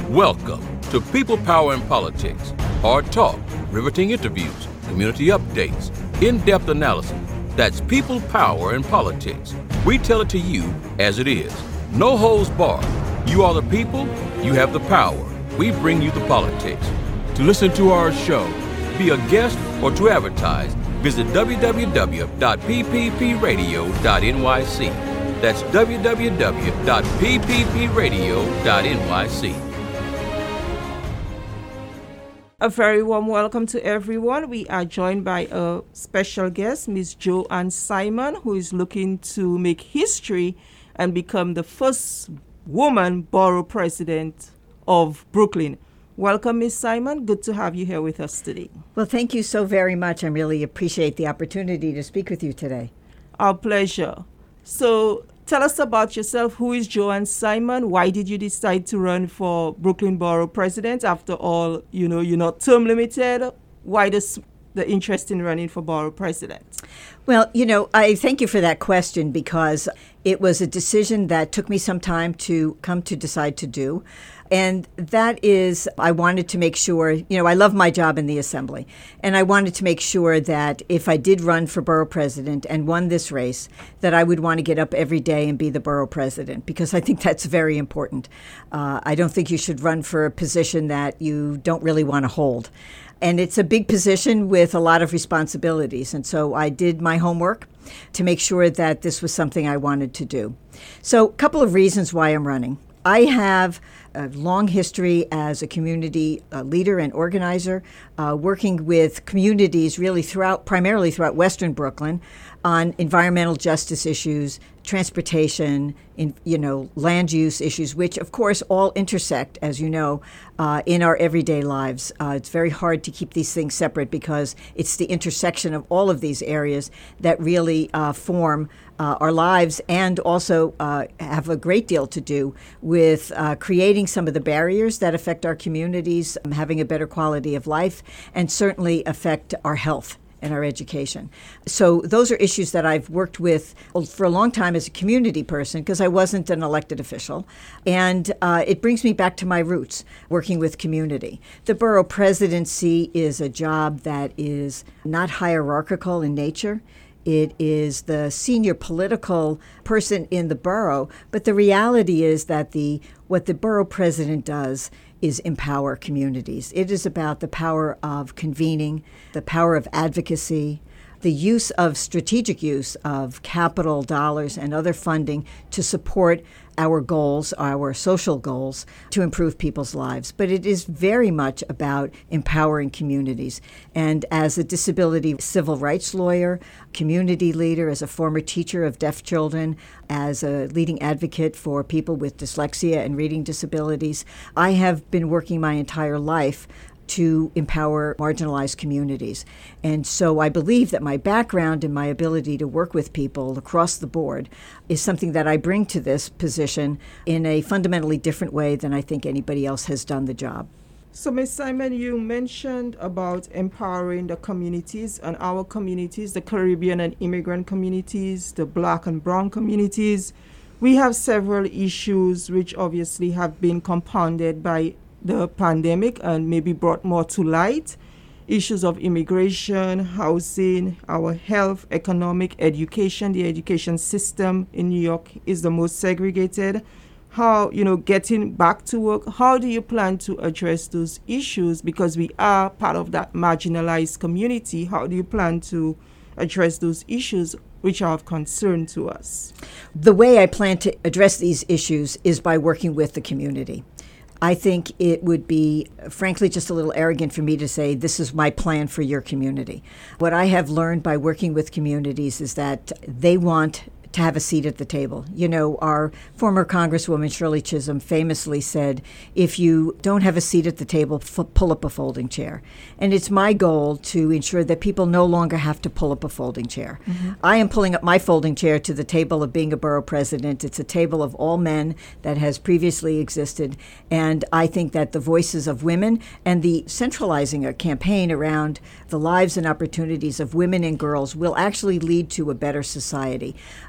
Welcome to People, Power, and Politics. Hard talk, riveting interviews, community updates, in-depth analysis. That's People, Power, and Politics. We tell it to you as it is. No holds barred. You are the people, you have the power. We bring you the politics. To listen to our show, be a guest, or to advertise, visit www.pppradio.nyc. That's www.pppradio.nyc. A very warm welcome to everyone. We are joined by a special guest, Ms. Jo Ann Simon, who is looking to make history and become the first woman borough president of Brooklyn. Welcome, Ms. Simon. Good to have you here with us today. Well, thank you so very much. I really appreciate the opportunity to speak with you today. Our pleasure. So tell us about yourself. Who is Jo Ann Simon? Why did you decide to run for Brooklyn Borough President? After all, you're not term limited. Why the interest in running for Borough President? Well, I thank you for that question because it was a decision that took me some time to come to decide to do. And that is, I wanted to make sure, I love my job in the Assembly. And I wanted to make sure that if I did run for borough president and won this race, that I would want to get up every day and be the borough president, because I think that's very important. I don't think you should run for a position that you don't really want to hold. And it's a big position with a lot of responsibilities. And so I did my homework to make sure that this was something I wanted to do. So a couple of reasons why I'm running. I have a long history as a community leader and organizer, working with communities really primarily throughout Western Brooklyn on environmental justice issues, transportation, land use issues, which of course all intersect, as you know, in our everyday lives. It's very hard to keep these things separate because it's the intersection of all of these areas that really form our lives, and also have a great deal to do with creating some of the barriers that affect our communities, having a better quality of life, and certainly affect our health and our education. So those are issues that I've worked with for a long time as a community person, because I wasn't an elected official. And it brings me back to my roots, working with community. The borough presidency is a job that is not hierarchical in nature. It is the senior political person in the borough, but the reality is that what the borough president does is empower communities. It is about the power of convening, the power of advocacy, the strategic use of capital dollars and other funding to support our goals, our social goals, to improve people's lives. But it is very much about empowering communities. And as a disability civil rights lawyer, community leader, as a former teacher of deaf children, as a leading advocate for people with dyslexia and reading disabilities, I have been working my entire life to empower marginalized communities. And so I believe that my background and my ability to work with people across the board is something that I bring to this position in a fundamentally different way than I think anybody else has done the job. So, Ms. Simon, you mentioned about empowering the communities, and our communities, the Caribbean and immigrant communities, the Black and Brown communities. We have several issues which obviously have been compounded by the pandemic and maybe brought more to light. Issues of immigration, housing, our health, economic, education. The education system in New York is the most segregated. How, getting back to work, how do you plan to address those issues? Because we are part of that marginalized community. How do you plan to address those issues which are of concern to us? The way I plan to address these issues is by working with the community. I think it would be, frankly, just a little arrogant for me to say, this is my plan for your community. What I have learned by working with communities is that they want to have a seat at the table. Our former Congresswoman Shirley Chisholm famously said, if you don't have a seat at the table, pull up a folding chair. And it's my goal to ensure that people no longer have to pull up a folding chair. Mm-hmm. I am pulling up my folding chair to the table of being a borough president. It's a table of all men that has previously existed. And I think that the voices of women and the centralizing a campaign around the lives and opportunities of women and girls will actually lead to a better society.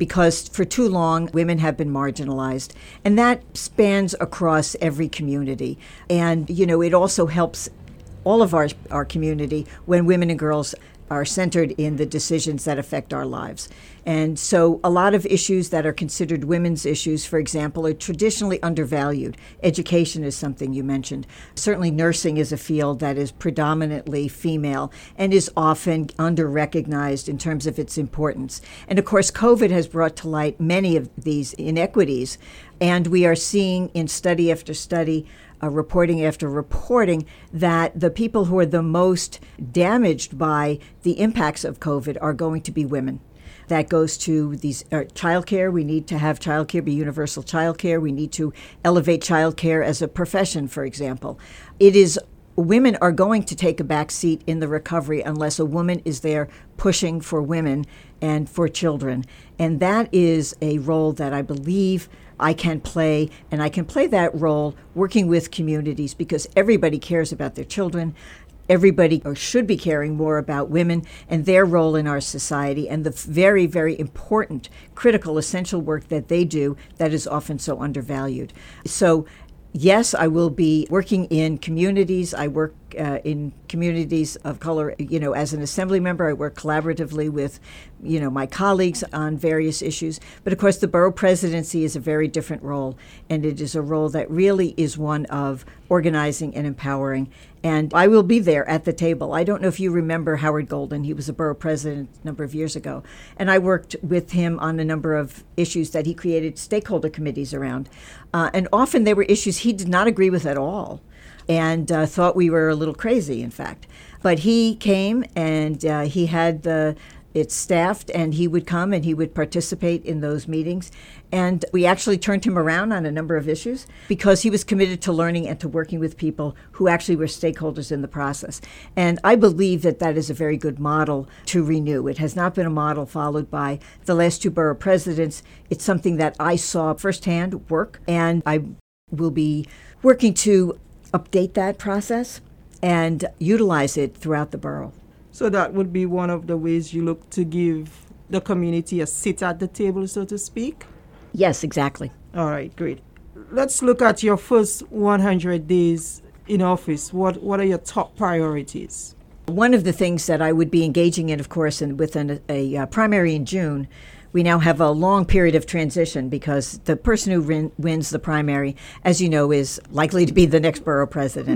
because for too long, women have been marginalized. And that spans across every community. And, it also helps all of our community when women and girls are centered in the decisions that affect our lives. And so a lot of issues that are considered women's issues, for example, are traditionally undervalued. Education is something you mentioned. Certainly nursing is a field that is predominantly female and is often under-recognized in terms of its importance. And of course, COVID has brought to light many of these inequities. And we are seeing in study after study, reporting after reporting, that the people who are the most damaged by the impacts of COVID are going to be women. That goes to these childcare. We need to have childcare be universal childcare. We need to elevate childcare as a profession, for example. Women are going to take a back seat in the recovery unless a woman is there pushing for women and for children. And that is a role that I believe I can play, and I can play that role working with communities because everybody cares about their children. Everybody should be caring more about women and their role in our society and the very, very important, critical, essential work that they do that is often so undervalued. So, yes, I will be working in communities. I work in communities of color, as an assembly member. I work collaboratively with, my colleagues on various issues. But of course, the borough presidency is a very different role, and it is a role that really is one of organizing and empowering. And I will be there at the table. I don't know if you remember Howard Golden. He was a borough president a number of years ago. And I worked with him on a number of issues that he created stakeholder committees around. And often they were issues he did not agree with at all and thought we were a little crazy, in fact. But he came and he had it staffed, and he would come and he would participate in those meetings. And we actually turned him around on a number of issues because he was committed to learning and to working with people who actually were stakeholders in the process. And I believe that that is a very good model to renew. It has not been a model followed by the last two borough presidents. It's something that I saw firsthand work, and I will be working to update that process and utilize it throughout the borough. So that would be one of the ways you look to give the community a seat at the table, so to speak? Yes, exactly. All right, great. Let's look at your first 100 days in office. What are your top priorities? One of the things that I would be engaging in, of course, and within a primary in June, we now have a long period of transition because the person who wins the primary, as you know, is likely to be the next borough president.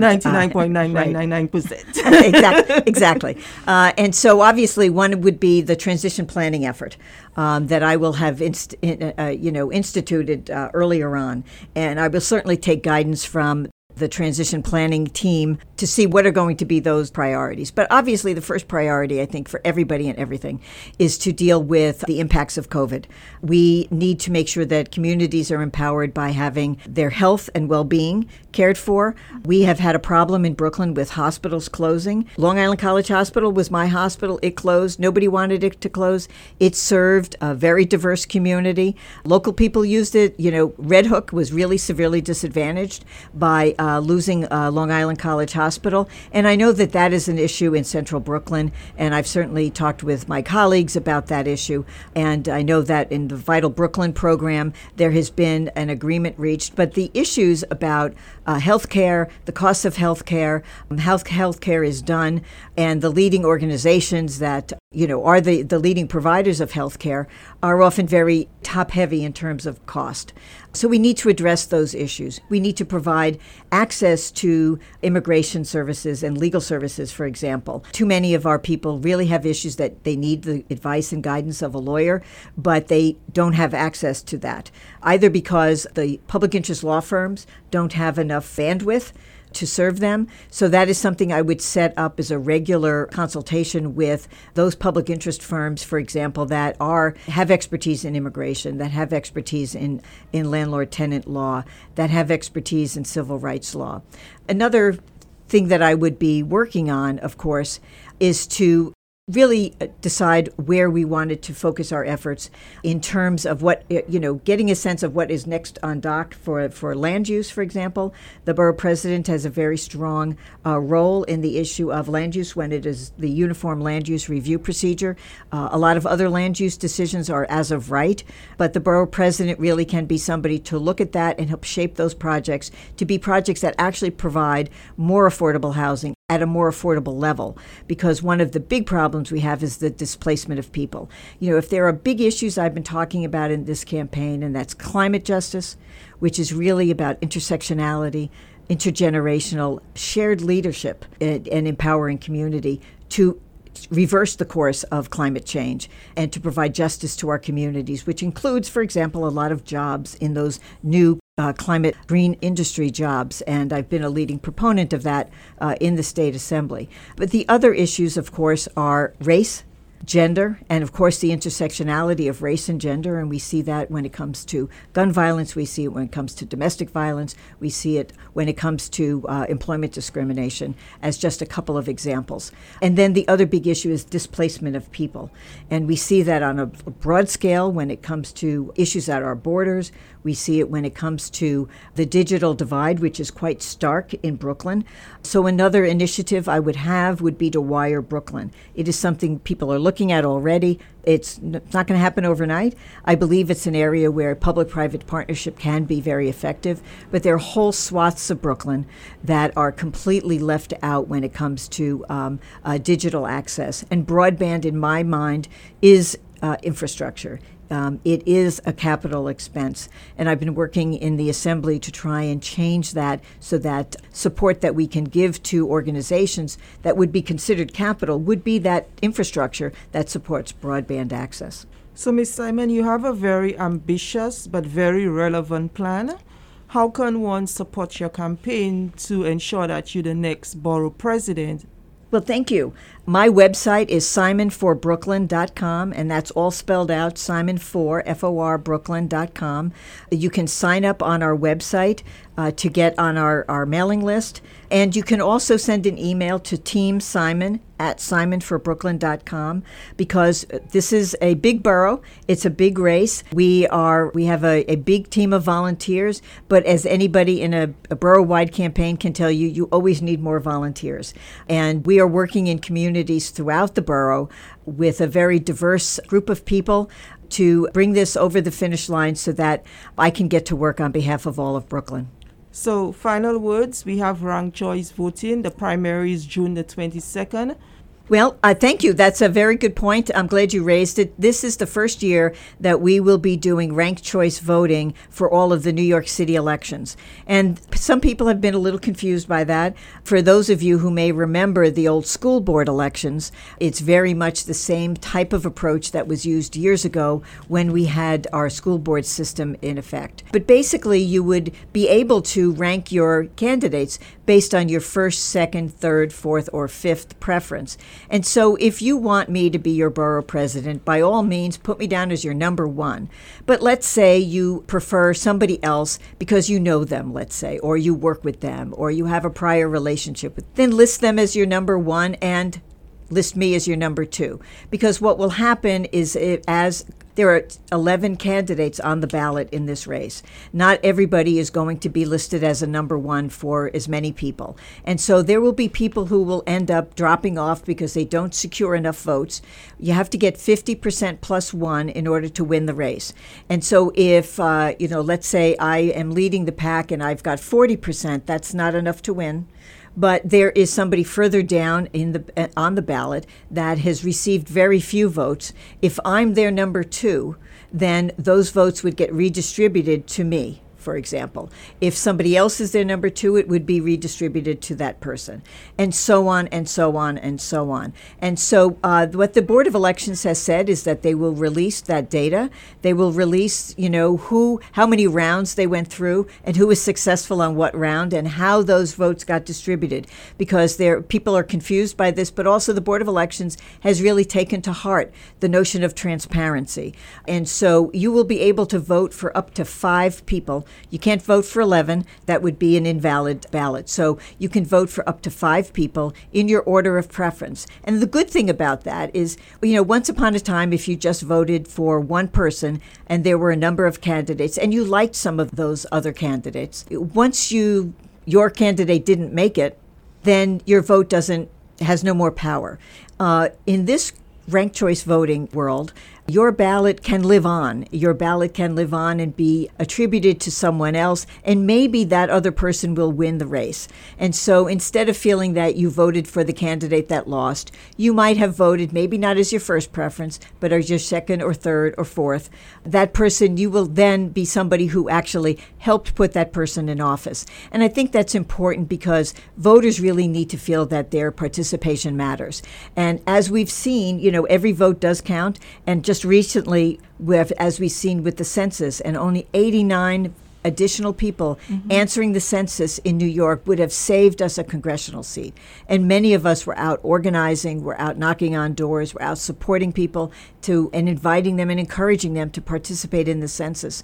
99.9999%. Exactly. And so obviously one would be the transition planning effort that I will have instituted earlier on. And I will certainly take guidance from the transition planning team to see what are going to be those priorities. But obviously the first priority, I think, for everybody and everything is to deal with the impacts of COVID. We need to make sure that communities are empowered by having their health and well-being cared for. We have had a problem in Brooklyn with hospitals closing. Long Island College Hospital was my hospital. It closed. Nobody wanted it to close. It served a very diverse community. Local people used it. Red Hook was really severely disadvantaged by losing Long Island College Hospital. And I know that that is an issue in central Brooklyn, and I've certainly talked with my colleagues about that issue. And I know that in the Vital Brooklyn program, there has been an agreement reached. But the issues about health care, the costs of health care, how health care is done, and the leading organizations that are the leading providers of health care are often very top-heavy in terms of cost. So we need to address those issues. We need to provide access to immigration services and legal services, for example. Too many of our people really have issues that they need the advice and guidance of a lawyer, but they don't have access to that, either because the public interest law firms don't have enough bandwidth to serve them. So that is something I would set up as a regular consultation with those public interest firms, for example, that have expertise in immigration, that have expertise in landlord-tenant law, that have expertise in civil rights law. Another thing that I would be working on, of course, is to really decide where we wanted to focus our efforts in terms of what, getting a sense of what is next on dock for land use, for example. The borough president has a very strong role in the issue of land use when it is the uniform land use review procedure. A lot of other land use decisions are as of right, but the borough president really can be somebody to look at that and help shape those projects to be projects that actually provide more affordable housing at a more affordable level, because one of the big problems we have is the displacement of people. If there are big issues I've been talking about in this campaign, and that's climate justice, which is really about intersectionality, intergenerational, shared leadership, and empowering community to reverse the course of climate change and to provide justice to our communities, which includes, for example, a lot of jobs in those new climate green industry jobs, and I've been a leading proponent of that in the State Assembly. But the other issues, of course, are race, gender, and of course the intersectionality of race and gender, and we see that when it comes to gun violence, we see it when it comes to domestic violence, we see it when it comes to employment discrimination, as just a couple of examples. And then the other big issue is displacement of people, and we see that on a broad scale when it comes to issues at our borders. We see it when it comes to the digital divide, which is quite stark in Brooklyn. So another initiative I would have would be to wire Brooklyn. It is something people are looking at already. It's not going to happen overnight. I believe it's an area where public-private partnership can be very effective, but there are whole swaths of Brooklyn that are completely left out when it comes to digital access. And broadband, in my mind, is infrastructure. It is a capital expense, and I've been working in the Assembly to try and change that so that support that we can give to organizations that would be considered capital would be that infrastructure that supports broadband access. So, Ms. Simon, you have a very ambitious but very relevant plan. How can one support your campaign to ensure that you're the next borough president? Well, thank you. My website is simonforbrooklyn.com, and that's all spelled out, Simon4, F-O-R, Brooklyn.com. You can sign up on our website to get on our mailing list, and you can also send an email to Team Simon at simonforbrooklyn.com, because this is a big borough. It's a big race. We have a big team of volunteers, but as anybody in a borough-wide campaign can tell you, you always need more volunteers. And we are working in communities throughout the borough with a very diverse group of people to bring this over the finish line so that I can get to work on behalf of all of Brooklyn. So, final words, we have ranked choice voting. The primary is June the 22nd. Well, thank you. That's a very good point. I'm glad you raised it. This is the first year that we will be doing ranked choice voting for all of the New York City elections. And some people have been a little confused by that. For those of you who may remember the old school board elections, it's very much the same type of approach that was used years ago when we had our school board system in effect. But basically, you would be able to rank your candidates based on your first, second, third, fourth, or fifth preference. And so if you want me to be your borough president, by all means, put me down as your number one. But let's say you prefer somebody else because you know them, let's say, or you work with them, or you have a prior relationship with them. Then list them as your number one and list me as your number two. Because what will happen is as there are 11 candidates on the ballot in this race. Not everybody is going to be listed as a number one for as many people. And so there will be people who will end up dropping off because they don't secure enough votes. You have to get 50% plus one in order to win the race. And so if, let's say I am leading the pack and I've got 40%, that's not enough to win. But there is somebody further down on the ballot that has received very few votes. If I'm their number two, then those votes would get redistributed to me, for example. If somebody else is their number two, it would be redistributed to that person, and so on, and so on, and so on. And so what the Board of Elections has said is that they will release that data. They will release, how many rounds they went through and who was successful on what round and how those votes got distributed, because people are confused by this, but also the Board of Elections has really taken to heart the notion of transparency. And so you will be able to vote for up to 5 people You can't vote for 11. That would be an invalid ballot. So you can vote for up to 5 people in your order of preference. And the good thing about that is, once upon a time, if you just voted for one person and there were a number of candidates and you liked some of those other candidates, once your candidate didn't make it, then your vote has no more power. In this ranked choice voting world, your ballot can live on. Your ballot can live on and be attributed to someone else, and maybe that other person will win the race. And so instead of feeling that you voted for the candidate that lost, you might have voted, maybe not as your first preference, but as your second or third or fourth. That person, you will then be somebody who actually helped put that person in office. And I think that's important because voters really need to feel that their participation matters. And as we've seen, every vote does count. And just recently, as we've seen with the census, and only 89 additional people answering the census in New York would have saved us a congressional seat. And many of us were out organizing, we're out knocking on doors, we're out supporting people and inviting them and encouraging them to participate in the census.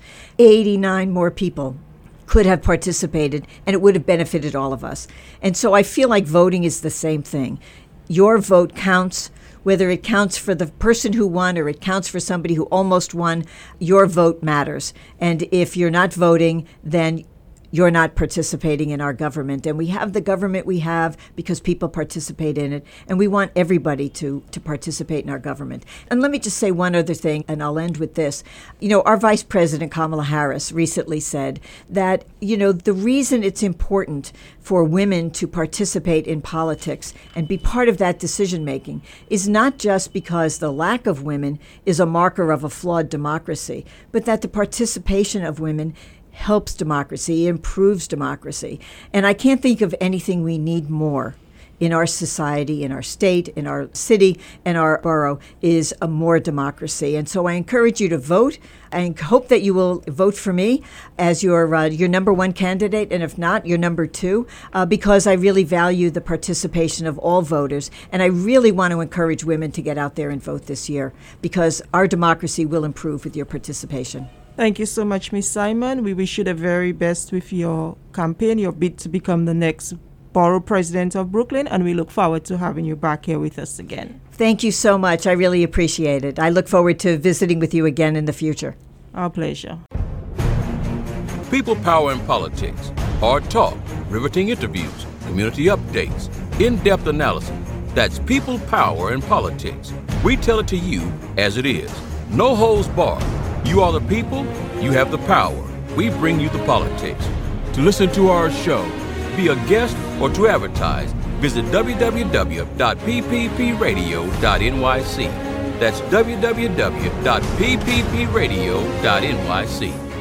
89 more people could have participated, and it would have benefited all of us. And so I feel like voting is the same thing. Your vote counts. Whether it counts for the person who won or it counts for somebody who almost won, your vote matters. And if you're not voting, then you're not participating in our government. And we have the government we have because people participate in it. And we want everybody to participate in our government. And let me just say one other thing, and I'll end with this. Our Vice President, Kamala Harris, recently said that, the reason it's important for women to participate in politics and be part of that decision-making is not just because the lack of women is a marker of a flawed democracy, but that the participation of women helps democracy, improves democracy. And I can't think of anything we need more in our society, in our state, in our city, and our borough is a more democracy. And so I encourage you to vote. I hope that you will vote for me as your number one candidate, and if not, your number 2, because I really value the participation of all voters. And I really want to encourage women to get out there and vote this year because our democracy will improve with your participation. Thank you so much, Ms. Simon. We wish you the very best with your campaign, your bid to become the next borough president of Brooklyn, and we look forward to having you back here with us again. Thank you so much. I really appreciate it. I look forward to visiting with you again in the future. Our pleasure. People, Power, and Politics. Hard talk, riveting interviews, community updates, in-depth analysis. That's People, Power, and Politics. We tell it to you as it is. No holds barred. You are the people, you have the power. We bring you the politics. To listen to our show, be a guest, or to advertise, visit www.pppradio.nyc. That's www.pppradio.nyc.